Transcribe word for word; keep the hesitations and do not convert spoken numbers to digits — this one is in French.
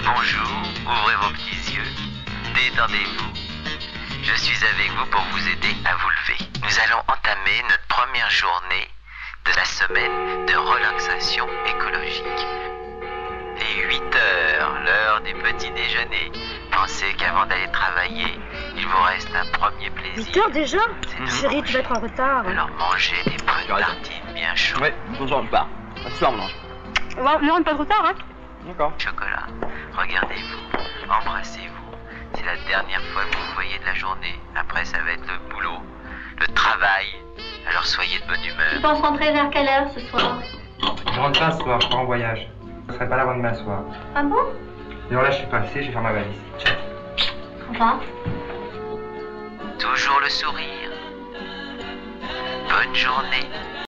Bonjour, ouvrez vos petits yeux, détendez-vous. Je suis avec vous pour vous aider à vous lever. Nous allons entamer notre première journée de la semaine de relaxation écologique. Les huit heures, l'heure du petit déjeuner. Pensez qu'avant d'aller travailler, il vous reste un premier plaisir. huit heures déjà? C'est de Chérie, tu vas être en retard. Alors mangez des bonnes tartines bien chaudes. Ouais, bonjour, je pars. À ce soir, on mange. Ne rentre pas trop tard, hein? D'accord. Chocolat, regardez-vous, embrassez-vous. C'est la dernière fois que vous vous voyez de la journée. Après, ça va être le boulot, le travail. Alors soyez de bonne Tu humeur. penses rentrer vers quelle heure ce soir? Je rentre pas ce soir, je pars en voyage. Je serai pas là avant demain soir. Ah bon? D'ailleurs là, je suis passé, je vais faire ma valise. Ciao. Au revoir. Toujours le sourire. Bonne journée.